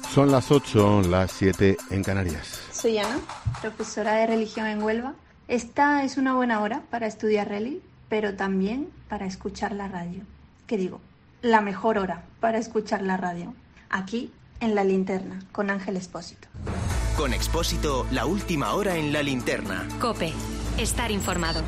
Son las 8, las 7 en Canarias. Soy Ana, profesora de religión en Huelva. Esta es una buena hora para estudiar reli, pero también para escuchar la radio. ¿Qué digo? La mejor hora para escuchar la radio. Aquí, en La Linterna, con Ángel Expósito. Con Expósito, la última hora en La Linterna. COPE. Estar informado.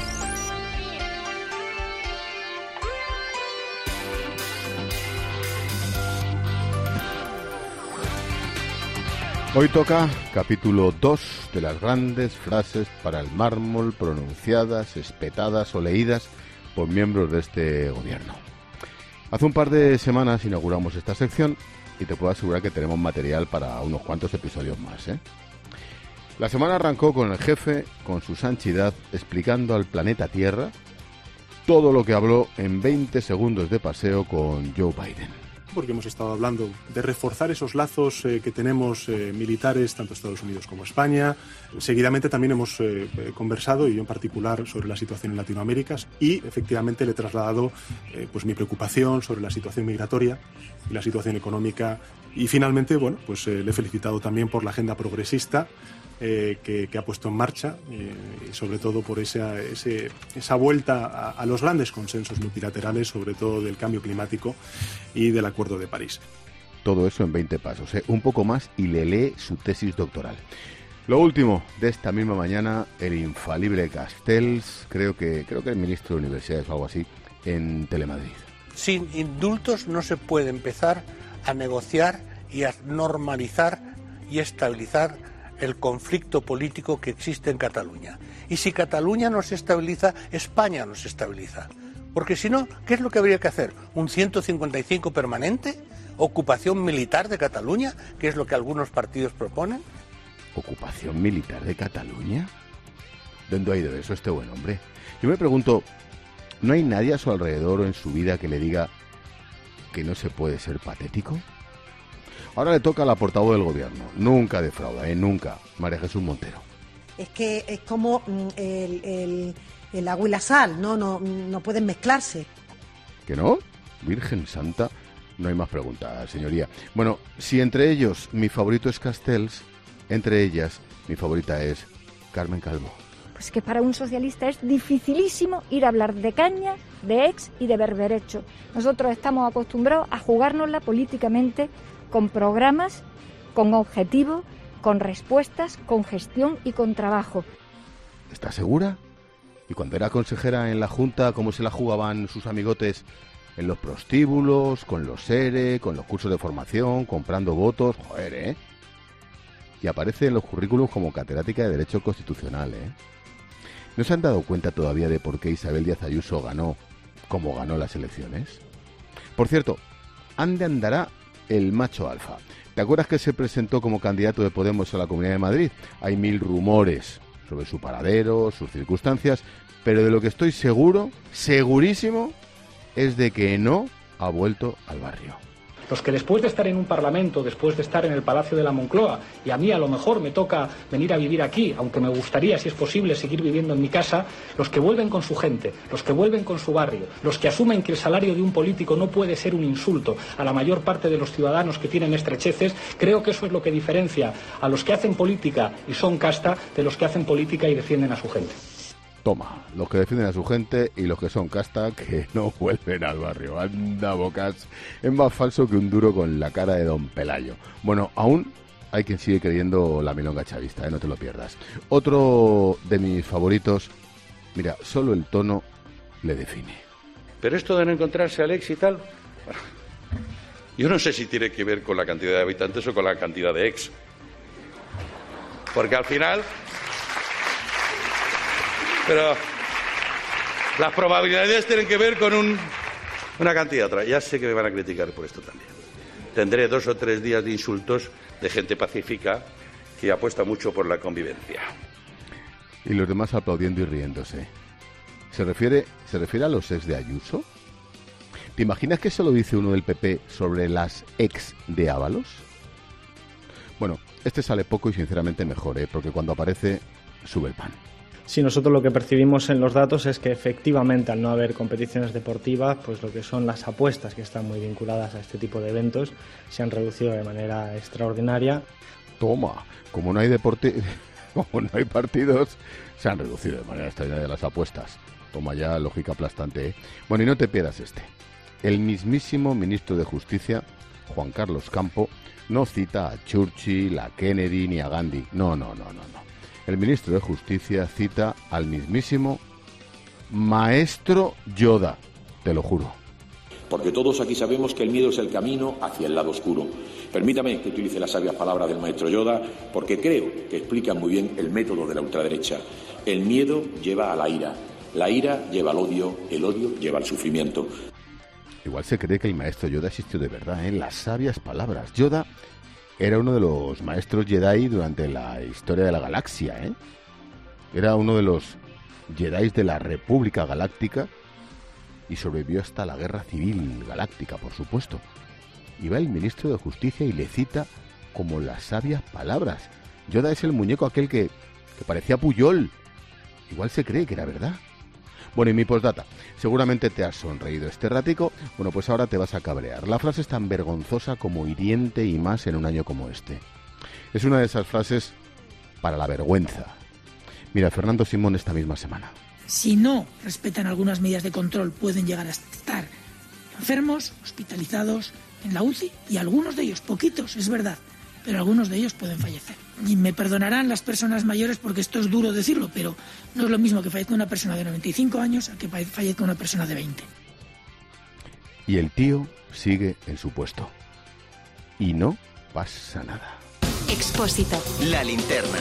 Hoy toca capítulo 2 de las grandes frases para el mármol pronunciadas, espetadas o leídas por miembros de este gobierno. Hace un par de semanas inauguramos esta sección y te puedo asegurar que tenemos material para unos cuantos episodios más, ¿eh? La semana arrancó con el jefe, con su santidad, explicando al planeta Tierra todo lo que habló en 20 segundos de paseo con Joe Biden. Porque hemos estado hablando de reforzar esos lazos que tenemos militares, tanto Estados Unidos como España. Seguidamente también hemos conversado, y yo en particular, sobre la situación en Latinoamérica, y efectivamente le he trasladado pues mi preocupación sobre la situación migratoria y la situación económica. Y finalmente, bueno, pues le he felicitado también por la agenda progresista que ha puesto en marcha, y sobre todo por esa vuelta a los grandes consensos multilaterales, sobre todo del cambio climático y del Acuerdo de París. Todo eso en 20 pasos, un poco más, y le lee su tesis doctoral. Lo último de esta misma mañana, el infalible Castells, creo que el ministro de Universidades o algo así, en Telemadrid. Sin indultos no se puede empezar a negociar y a normalizar y estabilizar el conflicto político que existe en Cataluña. Y si Cataluña no se estabiliza, España no se estabiliza. Porque si no, ¿qué es lo que habría que hacer? ¿Un 155 permanente? ¿Ocupación militar de Cataluña? ¿Qué es lo que algunos partidos proponen? ¿Ocupación militar de Cataluña? ¿Dónde ha ido eso este buen hombre? Yo me pregunto, ¿no hay nadie a su alrededor o en su vida que le diga que no se puede ser patético? Ahora le toca a la portavoz del gobierno. Nunca defrauda, nunca. María Jesús Montero. Es que es como el agua y la sal, no pueden mezclarse. ¿Que no? Virgen Santa, no hay más preguntas, señoría. Bueno, si entre ellos mi favorito es Castells, entre ellas mi favorita es Carmen Calvo. Pues que para un socialista es dificilísimo ir a hablar de caña, de ex y de berberecho. Nosotros estamos acostumbrados a jugárnosla políticamente con programas, con objetivos, con respuestas, con gestión y con trabajo. ¿Estás segura? ¿Y cuando era consejera en la Junta, cómo se la jugaban sus amigotes en los prostíbulos, con los ERE, con los cursos de formación, comprando votos? Joder, ¿eh? Y aparece en los currículos como catedrática de Derecho Constitucional, ¿eh? ¿No se han dado cuenta todavía de por qué Isabel Díaz Ayuso ganó como ganó las elecciones? Por cierto, ¿ande andará el macho alfa? ¿Te acuerdas que se presentó como candidato de Podemos a la Comunidad de Madrid? Hay 1000 rumores sobre su paradero, sus circunstancias, pero de lo que estoy seguro, segurísimo, es de que no ha vuelto al barrio. Los que después de estar en un parlamento, después de estar en el Palacio de la Moncloa, y a mí a lo mejor me toca venir a vivir aquí, aunque me gustaría, si es posible, seguir viviendo en mi casa, los que vuelven con su gente, los que vuelven con su barrio, los que asumen que el salario de un político no puede ser un insulto a la mayor parte de los ciudadanos que tienen estrecheces, creo que eso es lo que diferencia a los que hacen política y son casta de los que hacen política y defienden a su gente. Toma, los que defienden a su gente y los que son casta que no vuelven al barrio. Anda, bocas. Es más falso que un duro con la cara de don Pelayo. Bueno, aún hay quien sigue creyendo la milonga chavista, no te lo pierdas. Otro de mis favoritos, mira, solo el tono le define. Pero esto de no encontrarse al ex y tal, bueno, yo no sé si tiene que ver con la cantidad de habitantes o con la cantidad de ex. Porque al final... Pero las probabilidades tienen que ver con una cantidad otra. Ya sé que me van a criticar por esto también. Tendré 2 o 3 días de insultos de gente pacífica que apuesta mucho por la convivencia. Y los demás aplaudiendo y riéndose. ¿Se refiere a los ex de Ayuso? ¿Te imaginas que eso lo dice uno del PP sobre las ex de Ábalos? Bueno, este sale poco y sinceramente mejor, porque cuando aparece sube el pan. Sí, nosotros lo que percibimos en los datos es que efectivamente al no haber competiciones deportivas, pues lo que son las apuestas que están muy vinculadas a este tipo de eventos se han reducido de manera extraordinaria. Toma, como no hay deporte, como no hay partidos, se han reducido de manera extraordinaria las apuestas. Toma ya, lógica aplastante, ¿eh? Bueno, y no te pierdas este. El mismísimo ministro de Justicia, Juan Carlos Campo, no cita a Churchill, a Kennedy ni a Gandhi. No. El ministro de Justicia cita al mismísimo Maestro Yoda, te lo juro. Porque todos aquí sabemos que el miedo es el camino hacia el lado oscuro. Permítame que utilice las sabias palabras del maestro Yoda, porque creo que explican muy bien el método de la ultraderecha. El miedo lleva a la ira lleva al odio, el odio lleva al sufrimiento. Igual se cree que el maestro Yoda existió de verdad, ¿eh? Las sabias palabras. Yoda era uno de los maestros Jedi durante la historia de la galaxia, ¿eh? Era uno de los Jedi de la República Galáctica y sobrevivió hasta la Guerra Civil Galáctica, por supuesto. Y va el ministro de Justicia y le cita como las sabias palabras. Yoda es el muñeco aquel que parecía Puyol. Igual se cree que era verdad. Bueno, y mi postdata. Seguramente te has sonreído este ratico. Bueno, pues ahora te vas a cabrear. La frase es tan vergonzosa como hiriente y más en un año como este. Es una de esas frases para la vergüenza. Mira, Fernando Simón esta misma semana. Si no respetan algunas medidas de control, pueden llegar a estar enfermos, hospitalizados, en la UCI, y algunos de ellos, poquitos, es verdad, pero algunos de ellos pueden fallecer. Y me perdonarán las personas mayores porque esto es duro decirlo, pero no es lo mismo que fallezca una persona de 95 años a que fallezca una persona de 20. Y el tío sigue en su puesto. Y no pasa nada. Expósito. La linterna.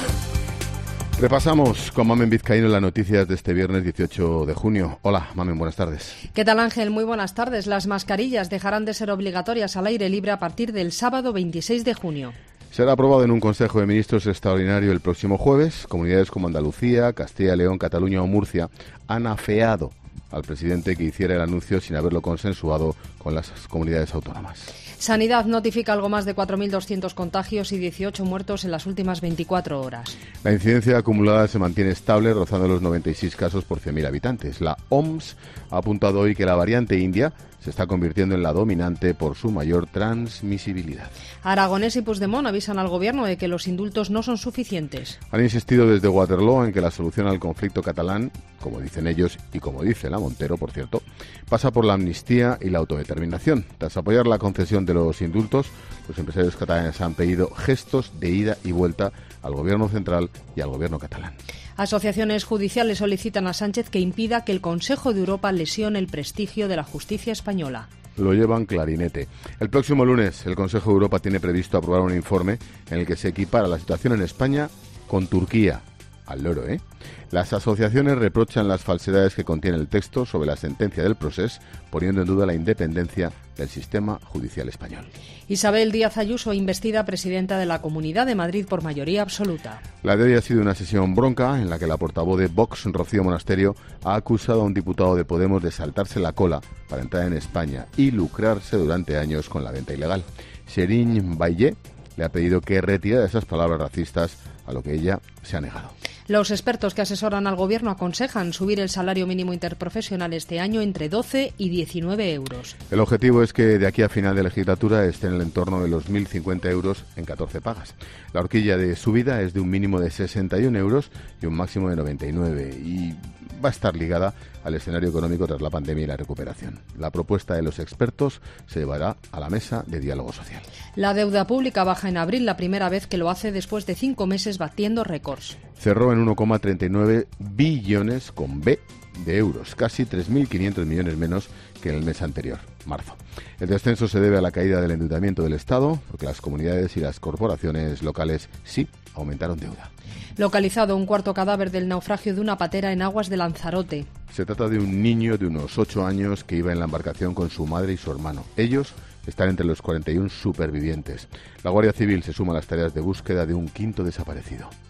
Repasamos con Mamen Vizcaíno las noticias de este viernes 18 de junio. Hola, Mamen, buenas tardes. ¿Qué tal, Ángel? Muy buenas tardes. Las mascarillas dejarán de ser obligatorias al aire libre a partir del sábado 26 de junio. Será aprobado en un Consejo de Ministros extraordinario el próximo jueves. Comunidades como Andalucía, Castilla y León, Cataluña o Murcia han afeado al presidente que hiciera el anuncio sin haberlo consensuado con las comunidades autónomas. Sanidad notifica algo más de 4.200 contagios y 18 muertos en las últimas 24 horas. La incidencia acumulada se mantiene estable, rozando los 96 casos por 100.000 habitantes. La OMS ha apuntado hoy que la variante india se está convirtiendo en la dominante por su mayor transmisibilidad. Aragonés y Puigdemont avisan al gobierno de que los indultos no son suficientes. Han insistido desde Waterloo en que la solución al conflicto catalán, como dicen ellos y como dice la Montero, por cierto, pasa por la amnistía y la autodeterminación. Tras apoyar la concesión de los indultos, los empresarios catalanes han pedido gestos de ida y vuelta al gobierno central y al gobierno catalán. Asociaciones judiciales solicitan a Sánchez que impida que el Consejo de Europa lesione el prestigio de la justicia española. Lo llevan clarinete. El próximo lunes el Consejo de Europa tiene previsto aprobar un informe en el que se equipara la situación en España con Turquía. Al loro, ¿eh? Las asociaciones reprochan las falsedades que contiene el texto sobre la sentencia del Procés, poniendo en duda la independencia del sistema judicial español. Isabel Díaz Ayuso, investida presidenta de la Comunidad de Madrid por mayoría absoluta. La de hoy ha sido una sesión bronca en la que la portavoz de Vox, Rocío Monasterio, ha acusado a un diputado de Podemos de saltarse la cola para entrar en España y lucrarse durante años con la venta ilegal. Sherin Baillé le ha pedido que retire esas palabras racistas, a lo que ella se ha negado. Los expertos que asesoran al Gobierno aconsejan subir el salario mínimo interprofesional este año entre 12 y 19 euros. El objetivo es que de aquí a final de legislatura esté en el entorno de los 1.050 euros en 14 pagas. La horquilla de subida es de un mínimo de 61 euros y un máximo de 99 y va a estar ligada al escenario económico tras la pandemia y la recuperación. La propuesta de los expertos se llevará a la mesa de diálogo social. La deuda pública baja en abril, la primera vez que lo hace después de 5 meses batiendo récords. Cerró en 1,39 billones con B de euros, casi 3.500 millones menos que en el mes anterior, marzo. El descenso se debe a la caída del endeudamiento del Estado, porque las comunidades y las corporaciones locales sí aumentaron deuda. Localizado un cuarto cadáver del naufragio de una patera en aguas de Lanzarote. Se trata de un niño de unos 8 años que iba en la embarcación con su madre y su hermano. Ellos están entre los 41 supervivientes. La Guardia Civil se suma a las tareas de búsqueda de un quinto desaparecido.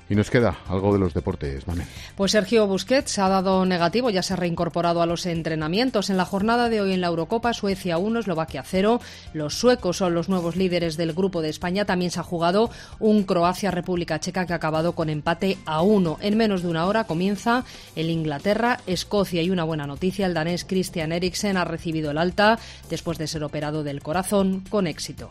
Y nos queda algo de los deportes, Mamen. Pues Sergio Busquets ha dado negativo, ya se ha reincorporado a los entrenamientos. En la jornada de hoy en la Eurocopa, Suecia 1, Eslovaquia 0. Los suecos son los nuevos líderes del grupo de España. También se ha jugado un Croacia-República Checa que ha acabado con empate a 1. En menos de una hora comienza el Inglaterra-Escocia. Y una buena noticia, el danés Christian Eriksen ha recibido el alta después de ser operado del corazón con éxito.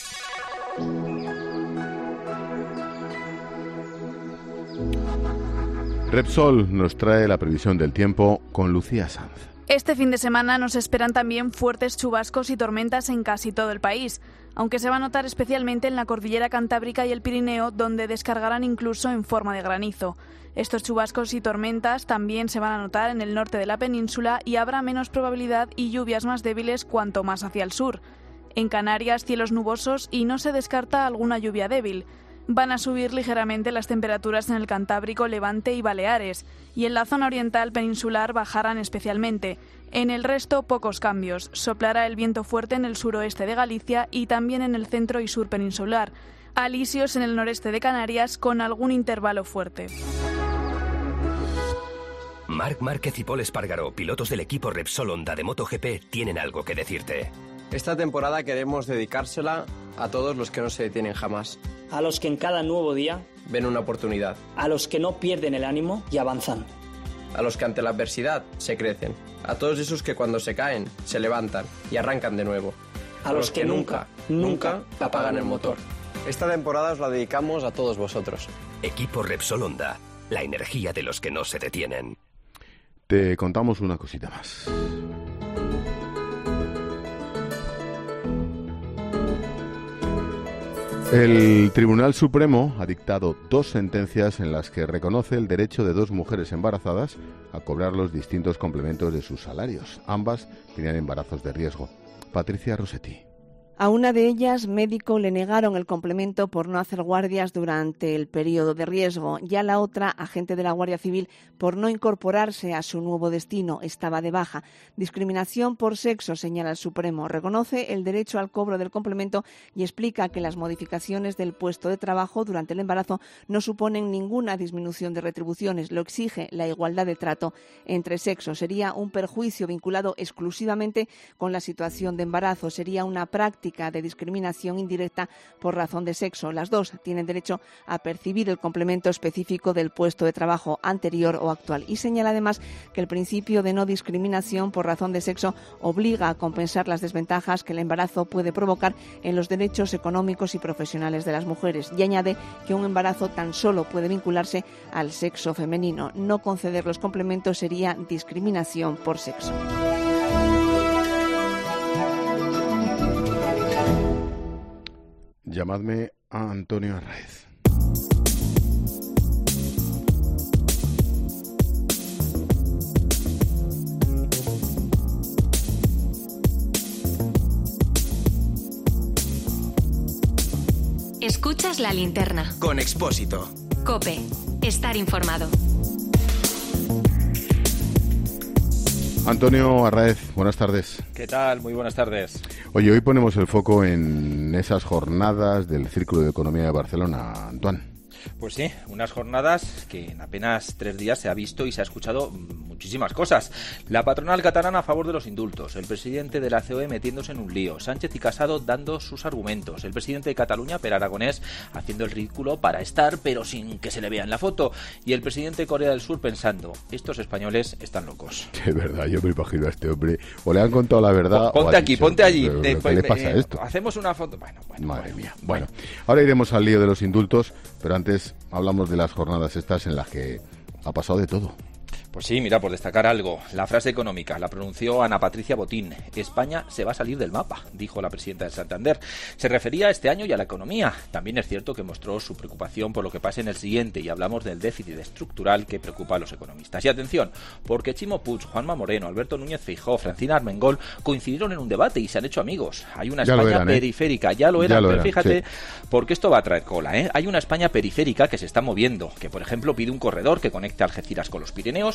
Repsol nos trae la previsión del tiempo con Lucía Sanz. Este fin de semana nos esperan también fuertes chubascos y tormentas en casi todo el país, aunque se va a notar especialmente en la cordillera Cantábrica y el Pirineo, donde descargarán incluso en forma de granizo. Estos chubascos y tormentas también se van a notar en el norte de la península y habrá menos probabilidad y lluvias más débiles cuanto más hacia el sur. En Canarias, cielos nubosos y no se descarta alguna lluvia débil. Van a subir ligeramente las temperaturas en el Cantábrico, Levante y Baleares, y en la zona oriental peninsular bajarán especialmente. En el resto, pocos cambios. Soplará el viento fuerte en el suroeste de Galicia y también en el centro y sur peninsular. Alisios en el noreste de Canarias con algún intervalo fuerte. Marc Márquez y Pol Espargaró, pilotos del equipo Repsol Honda de MotoGP, tienen algo que decirte. Esta temporada queremos dedicársela a todos los que no se detienen jamás. A los que en cada nuevo día ven una oportunidad. A los que no pierden el ánimo y avanzan. A los que ante la adversidad se crecen. A todos esos que cuando se caen, se levantan y arrancan de nuevo. A los que nunca apagan el motor. Esta temporada os la dedicamos a todos vosotros. Equipo Repsol Honda, la energía de los que no se detienen. Te contamos una cosita más. El Tribunal Supremo ha dictado 2 sentencias en las que reconoce el derecho de 2 mujeres embarazadas a cobrar los distintos complementos de sus salarios. Ambas tenían embarazos de riesgo. Patricia Rossetti. A una de ellas, médico, le negaron el complemento por no hacer guardias durante el periodo de riesgo. Ya la otra, agente de la Guardia Civil, por no incorporarse a su nuevo destino, estaba de baja. Discriminación por sexo, señala el Supremo. Reconoce el derecho al cobro del complemento y explica que las modificaciones del puesto de trabajo durante el embarazo no suponen ninguna disminución de retribuciones. Lo exige la igualdad de trato entre sexos. Sería un perjuicio vinculado exclusivamente con la situación de embarazo. Sería una práctica de discriminación indirecta por razón de sexo. Las dos tienen derecho a percibir el complemento específico del puesto de trabajo anterior o actual. Y señala además que el principio de no discriminación por razón de sexo obliga a compensar las desventajas que el embarazo puede provocar en los derechos económicos y profesionales de las mujeres. Y añade que un embarazo tan solo puede vincularse al sexo femenino. No conceder los complementos sería discriminación por sexo. Llamadme a Antonio Arráez. Escuchas La Linterna. Con Expósito. COPE. Estar informado. Antonio Arráez, buenas tardes. ¿Qué tal? Muy buenas tardes. Oye, hoy ponemos el foco en esas jornadas del Círculo de Economía de Barcelona, Antoine. Pues sí, unas jornadas que en apenas 3 días se ha visto y se ha escuchado muchísimas cosas. La patronal catalana a favor de los indultos, el presidente de la COE metiéndose en un lío, Sánchez y Casado dando sus argumentos, el presidente de Cataluña, Per Aragonés, haciendo el ridículo para estar, pero sin que se le vea en la foto, y el presidente de Corea del Sur pensando, estos españoles están locos. De verdad, yo me imagino a este hombre, o le han contado la verdad, ponte aquí, ponte allí. ¿Qué le pasa a esto? Hacemos una foto. Bueno, madre mía. Bueno, ahora iremos al lío de los indultos, pero antes hablamos de las jornadas estas en las que ha pasado de todo. Pues sí, mira, por destacar algo, la frase económica la pronunció Ana Patricia Botín. España se va a salir del mapa, dijo la presidenta de Santander. Se refería a este año y a la economía. También es cierto que mostró su preocupación por lo que pase en el siguiente y hablamos del déficit estructural que preocupa a los economistas. Y atención, porque Chimo Puig, Juanma Moreno, Alberto Núñez Feijóo, Francina Armengol coincidieron en un debate y se han hecho amigos. Hay una España periférica, ya lo eran, pero fíjate, sí, porque esto va a traer cola, ¿eh? Hay una España periférica que se está moviendo, que por ejemplo pide un corredor que conecte Algeciras con los Pirineos,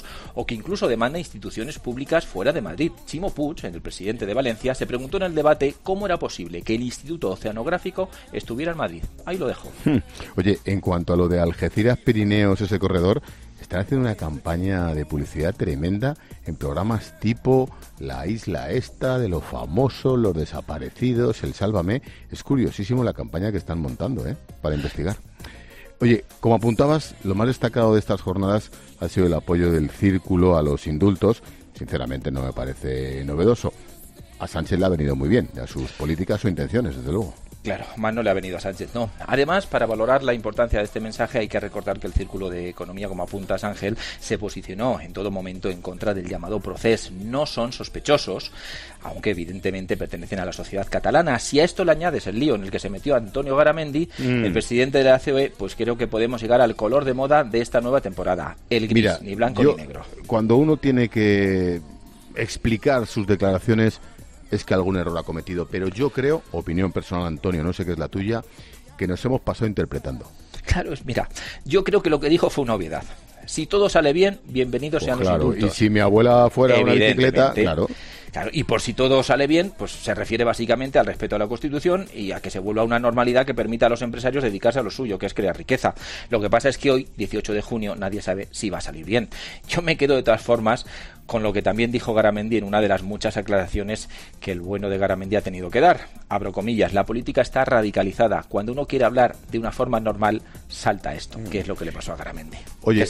o que incluso demanda instituciones públicas fuera de Madrid. Ximo Puig, el presidente de Valencia, se preguntó en el debate cómo era posible que el Instituto Oceanográfico estuviera en Madrid. Ahí lo dejo. Oye, en cuanto a lo de Algeciras-Pirineos, ese corredor, están haciendo una campaña de publicidad tremenda en programas tipo La Isla Esta, de los famosos, los desaparecidos, el Sálvame. Es curiosísimo la campaña que están montando, para investigar. Oye, como apuntabas, lo más destacado de estas jornadas ha sido el apoyo del Círculo a los indultos. Sinceramente no me parece novedoso. A Sánchez le ha venido muy bien, a sus políticas o intenciones, desde luego. Claro, más no le ha venido a Sánchez, no. Además, para valorar la importancia de este mensaje hay que recordar que el Círculo de Economía, como apuntas Ángel, se posicionó en todo momento en contra del llamado procés. No son sospechosos, aunque evidentemente pertenecen a la sociedad catalana. Si a esto le añades el lío en el que se metió Antonio Garamendi, el presidente de la COE, pues creo que podemos llegar al color de moda de esta nueva temporada. El gris, mira, ni blanco ni negro. Cuando uno tiene que explicar sus declaraciones, es que algún error ha cometido, pero yo creo, opinión personal, Antonio, no sé qué es la tuya, que nos hemos pasado interpretando. Claro, mira, yo creo que lo que dijo fue una obviedad. Si todo sale bien, bienvenidos sean los indultos. Y si mi abuela fuera una bicicleta, claro. Claro, y por si todo sale bien, pues se refiere básicamente al respeto a la Constitución y a que se vuelva a una normalidad que permita a los empresarios dedicarse a lo suyo, que es crear riqueza. Lo que pasa es que hoy, 18 de junio, nadie sabe si va a salir bien. Yo me quedo de todas formas con lo que también dijo Garamendi en una de las muchas aclaraciones que el bueno de Garamendi ha tenido que dar. Abro comillas, la política está radicalizada. Cuando uno quiere hablar de una forma normal, salta esto, que es lo que le pasó a Garamendi. Oye,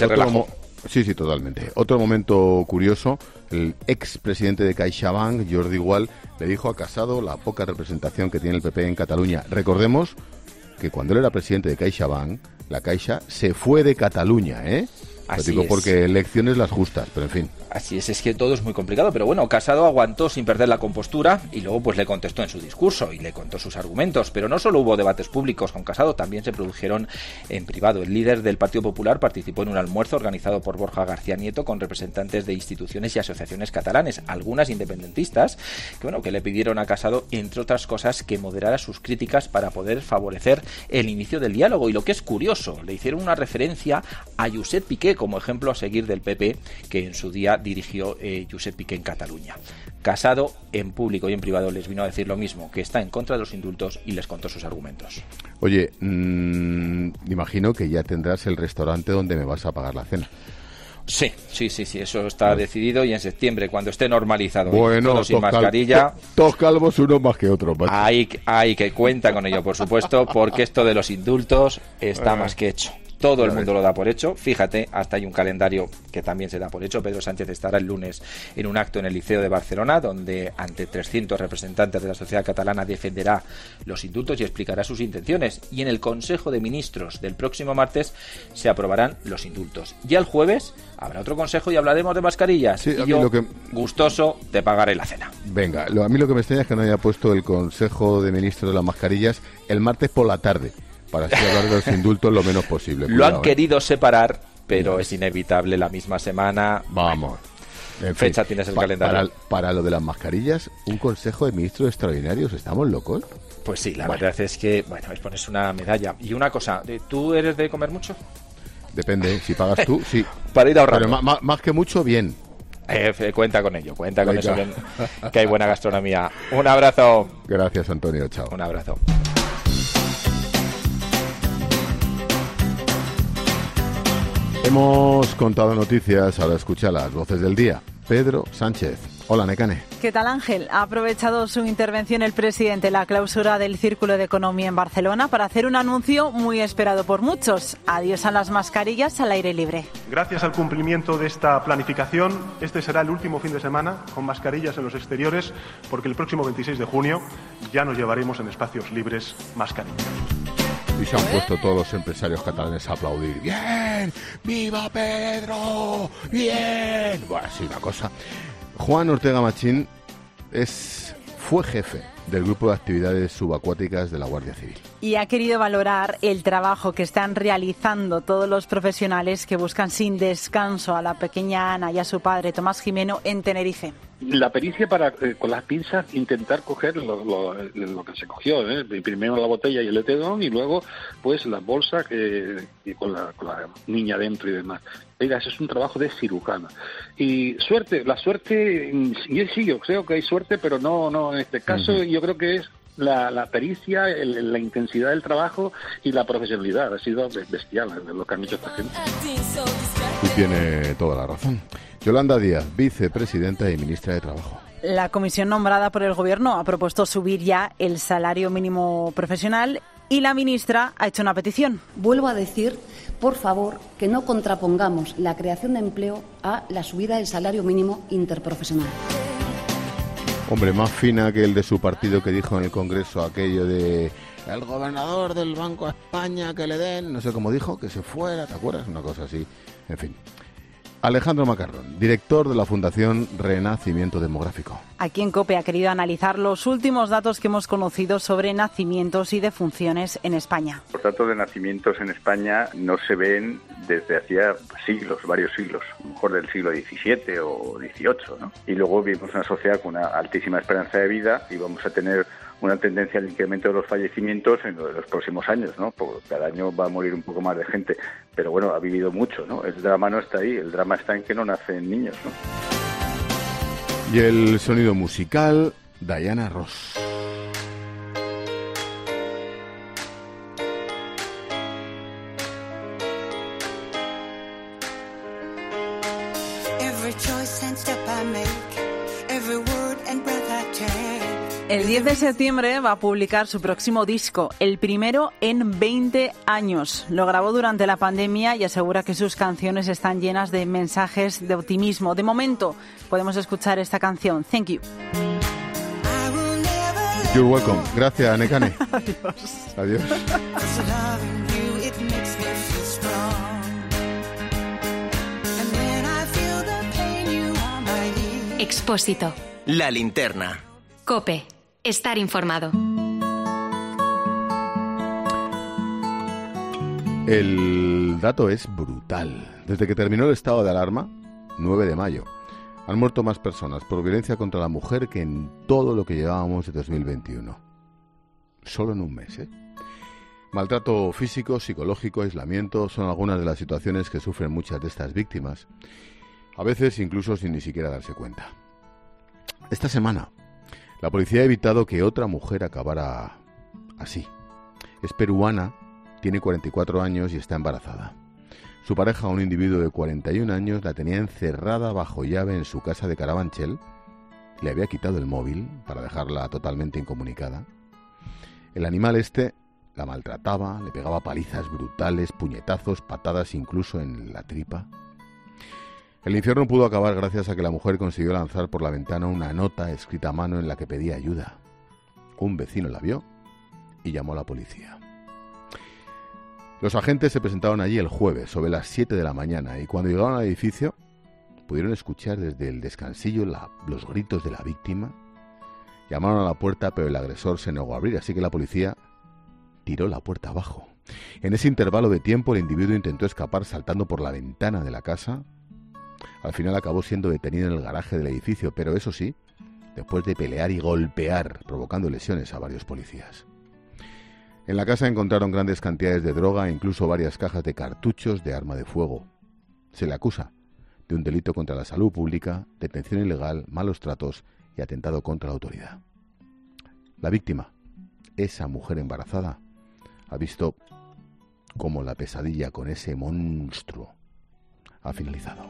sí, totalmente. Otro momento curioso, el expresidente de CaixaBank, Jordi Gual, le dijo a Casado la poca representación que tiene el PP en Cataluña. Recordemos que cuando él era presidente de CaixaBank, la Caixa se fue de Cataluña, Lo digo porque elecciones las justas, pero en fin. Así es que todo es muy complicado, pero bueno, Casado aguantó sin perder la compostura y luego pues le contestó en su discurso y le contó sus argumentos, pero no solo hubo debates públicos con Casado, también se produjeron en privado. El líder del Partido Popular participó en un almuerzo organizado por Borja García Nieto con representantes de instituciones y asociaciones catalanes, algunas independentistas, que le pidieron a Casado, entre otras cosas, que moderara sus críticas para poder favorecer el inicio del diálogo. Y lo que es curioso, le hicieron una referencia a Josep Piqué como ejemplo a seguir del PP, que en su día dirigió Josep Piqué en Cataluña. Casado, en público y en privado, les vino a decir lo mismo, que está en contra de los indultos, y les contó sus argumentos. Oye, imagino que ya tendrás el restaurante donde me vas a pagar la cena. Sí, eso está decidido, y en septiembre, cuando esté normalizado, bueno, todos sin mascarilla, dos calvos, uno más que otro. Hay que cuenta con ello, por supuesto, porque esto de los indultos está más que hecho. Todo el mundo lo da por hecho. Fíjate, hasta hay un calendario que también se da por hecho. Pedro Sánchez estará el lunes en un acto en el Liceo de Barcelona, donde ante 300 representantes de la sociedad catalana defenderá los indultos y explicará sus intenciones. Y en el Consejo de Ministros del próximo martes se aprobarán los indultos. Ya el jueves habrá otro consejo y hablaremos de mascarillas. Sí, y yo, gustoso, te pagaré la cena. Venga, a mí lo que me extraña es que no haya puesto el Consejo de Ministros de las mascarillas el martes por la tarde, para así hablar de los indultos lo menos posible. Lo han querido separar, pero es inevitable la misma semana. Vamos. En fecha tienes el calendario. Para lo de las mascarillas, un consejo de ministros extraordinarios, ¿estamos locos? Pues sí, la verdad es que, es ponerse una medalla. Y una cosa, ¿tú eres de comer mucho? Depende, si pagas tú, sí. Para ir ahorrando. Pero más que mucho, bien. Cuenta con ello, con eso, que hay buena gastronomía. Un abrazo. Gracias, Antonio, chao. Un abrazo. Hemos contado noticias, ahora escucha las voces del día. Pedro Sánchez. Hola, Nekane. ¿Qué tal, Ángel? Ha aprovechado su intervención el presidente, la clausura del Círculo de Economía en Barcelona, para hacer un anuncio muy esperado por muchos. Adiós a las mascarillas al aire libre. Gracias al cumplimiento de esta planificación, este será el último fin de semana con mascarillas en los exteriores, porque el próximo 26 de junio ya nos llevaremos en espacios libres mascarillas. Y se han puesto todos los empresarios catalanes a aplaudir. ¡Bien! ¡Viva Pedro! ¡Bien! Bueno, sí, una cosa. Juan Ortega Machín fue jefe del Grupo de Actividades Subacuáticas de la Guardia Civil. Y ha querido valorar el trabajo que están realizando todos los profesionales que buscan sin descanso a la pequeña Ana y a su padre, Tomás Jimeno, en Tenerife. La pericia para, con las pinzas, intentar coger lo que se cogió, primero la botella y el etedón, y luego pues las bolsas y con la niña dentro y demás. Oiga, eso es un trabajo de cirujana. Y la suerte, sí, yo creo que hay suerte, pero no en este caso. Yo creo que es la pericia, la intensidad del trabajo y la profesionalidad. Ha sido bestial lo que han hecho esta gente. Y tiene toda la razón. Yolanda Díaz, vicepresidenta y ministra de Trabajo. La comisión nombrada por el Gobierno ha propuesto subir ya el salario mínimo profesional y la ministra ha hecho una petición. Vuelvo a decir, por favor, que no contrapongamos la creación de empleo a la subida del salario mínimo interprofesional. Hombre, más fina que el de su partido que dijo en el Congreso aquello de el gobernador del Banco de España que le den, no sé cómo dijo, que se fuera, ¿te acuerdas? Una cosa así, en fin. Alejandro Macarrón, director de la Fundación Renacimiento Demográfico. Aquí en COPE ha querido analizar los últimos datos que hemos conocido sobre nacimientos y defunciones en España. Los datos de nacimientos en España no se ven desde hacía siglos, varios siglos, a lo mejor del siglo XVII o XVIII, ¿no? Y luego vivimos una sociedad con una altísima esperanza de vida y vamos a tener una tendencia al incremento de los fallecimientos en los próximos años, ¿no? Porque cada año va a morir un poco más de gente, pero bueno, ha vivido mucho, ¿no? El drama no está ahí, el drama está en que no nacen niños, ¿no? Y el sonido musical, Diana Ross. El 10 de septiembre va a publicar su próximo disco, el primero en 20 años. Lo grabó durante la pandemia y asegura que sus canciones están llenas de mensajes de optimismo. De momento, podemos escuchar esta canción, Thank You. You're welcome. Gracias, Nekane. Adiós. Adiós. Expósito. La linterna. COPE. Estar informado. El dato es brutal. Desde que terminó el estado de alarma, 9 de mayo, han muerto más personas por violencia contra la mujer que en todo lo que llevábamos de 2021. Solo en un mes, ¿eh? Maltrato físico, psicológico, aislamiento son algunas de las situaciones que sufren muchas de estas víctimas, a veces incluso sin ni siquiera darse cuenta. Esta semana, la policía ha evitado que otra mujer acabara así. Es peruana, tiene 44 años y está embarazada. Su pareja, un individuo de 41 años, la tenía encerrada bajo llave en su casa de Carabanchel. Le había quitado el móvil para dejarla totalmente incomunicada. El animal la maltrataba, le pegaba palizas brutales, puñetazos, patadas incluso en la tripa. El infierno pudo acabar gracias a que la mujer consiguió lanzar por la ventana una nota escrita a mano en la que pedía ayuda. Un vecino la vio y llamó a la policía. Los agentes se presentaron allí el jueves, sobre las 7 de la mañana, y cuando llegaron al edificio pudieron escuchar desde el descansillo los gritos de la víctima. Llamaron a la puerta, pero el agresor se negó a abrir, así que la policía tiró la puerta abajo. En ese intervalo de tiempo, el individuo intentó escapar saltando por la ventana de la casa. Al final acabó siendo detenido en el garaje del edificio, pero eso sí, después de pelear y golpear, provocando lesiones a varios policías. En la casa encontraron grandes cantidades de droga e incluso varias cajas de cartuchos de arma de fuego. Se le acusa de un delito contra la salud pública, detención ilegal, malos tratos y atentado contra la autoridad. La víctima, esa mujer embarazada, ha visto cómo la pesadilla con ese monstruo ha finalizado.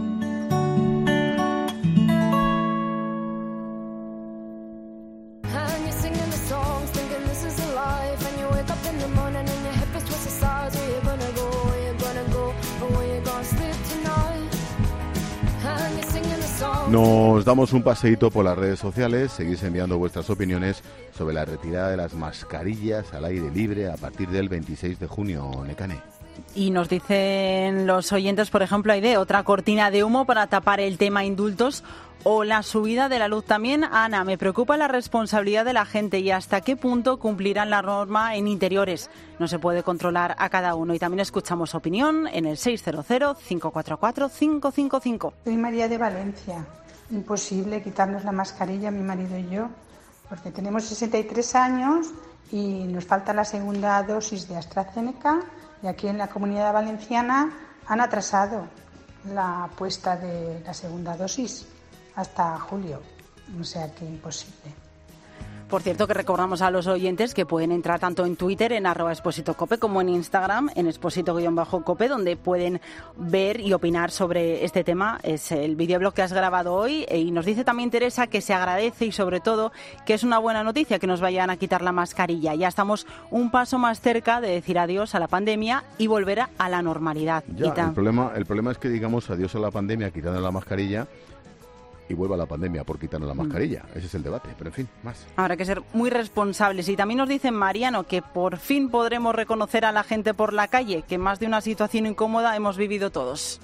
Nos damos un paseíto por las redes sociales, seguís enviando vuestras opiniones sobre la retirada de las mascarillas al aire libre a partir del 26 de junio, Nekane. Y nos dicen los oyentes, por ejemplo, hay de otra cortina de humo para tapar el tema indultos o la subida de la luz. También, Ana, me preocupa la responsabilidad de la gente y hasta qué punto cumplirán la norma en interiores. No se puede controlar a cada uno. Y también escuchamos opinión en el 600-544-555. Soy María de Valencia. Imposible quitarnos la mascarilla, mi marido y yo, porque tenemos 63 años y nos falta la segunda dosis de AstraZeneca y aquí en la Comunidad Valenciana han atrasado la puesta de la segunda dosis hasta julio, o sea que imposible. Por cierto, que recordamos a los oyentes que pueden entrar tanto en Twitter, en @expositocope, como en Instagram, en exposito_cope, donde pueden ver y opinar sobre este tema. Es el videoblog que has grabado hoy. Y nos dice también Teresa que se agradece y, sobre todo, que es una buena noticia que nos vayan a quitar la mascarilla. Ya estamos un paso más cerca de decir adiós a la pandemia y volver a la normalidad. Ya, el problema es que digamos adiós a la pandemia quitando la mascarilla y vuelva la pandemia por quitarnos la mascarilla. Ese es el debate, pero en fin, más. Habrá que ser muy responsables. Y también nos dice Mariano que por fin podremos reconocer a la gente por la calle, que más de una situación incómoda hemos vivido todos.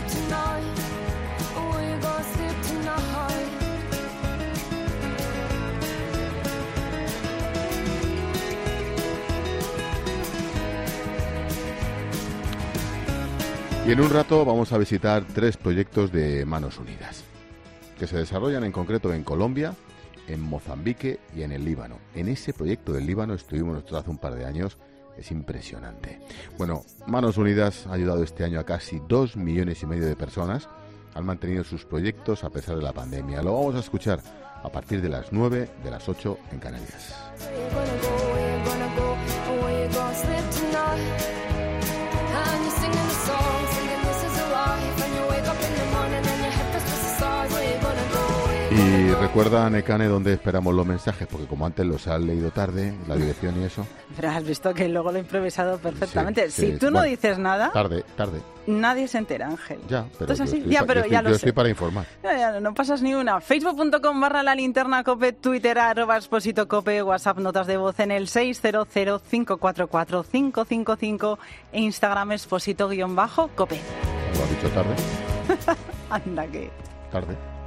Y en un rato vamos a visitar 3 proyectos de Manos Unidas, que se desarrollan en concreto en Colombia, en Mozambique y en el Líbano. En ese proyecto del Líbano estuvimos nosotros hace un par de años, es impresionante. Bueno, Manos Unidas ha ayudado este año a casi 2,5 millones de personas, han mantenido sus proyectos a pesar de la pandemia. Lo vamos a escuchar a partir de las 9, de las 8 en Canarias. Y recuerda, Nekane, dónde esperamos los mensajes, porque como antes los has leído tarde, la dirección y eso. Pero has visto que luego lo he improvisado perfectamente. Sí, si tú no dices nada... Tarde. Nadie se entera, Ángel. Ya, pero ¿Esto es así? yo estoy para informar. No pasas ni una. Facebook.com/lalinternacope, Twitter @expositocope, WhatsApp notas de voz en el 600-544-555 e Instagram exposito_cope. ¿Lo has dicho tarde? Anda que... Tarde.